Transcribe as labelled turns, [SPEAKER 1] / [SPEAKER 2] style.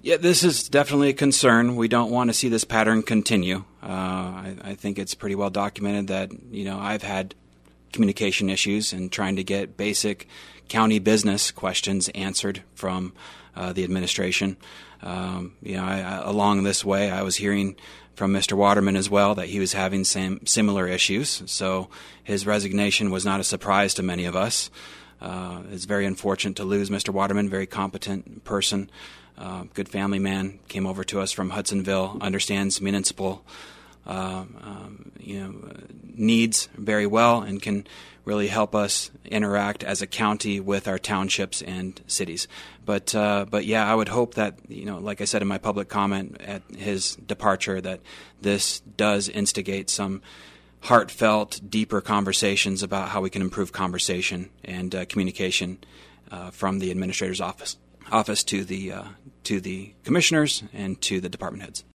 [SPEAKER 1] Yeah, this is definitely a concern. We don't want to see this pattern continue. I think it's pretty well documented that, I've had communication issues and trying to get basic county business questions answered from the administration. Along this way, I was hearing from Mr. Waterman as well that he was having similar issues. So his resignation was not a surprise to many of us. It's very unfortunate to lose Mr. Waterman, very competent person, good family man, came over to us from Hudsonville, understands municipal needs very well and can really help us interact as a county with our townships and cities. But yeah, I would hope that, like I said in my public comment at his departure, that this does instigate some heartfelt, deeper conversations about how we can improve conversation and communication from the administrator's office to the commissioners and to the department heads.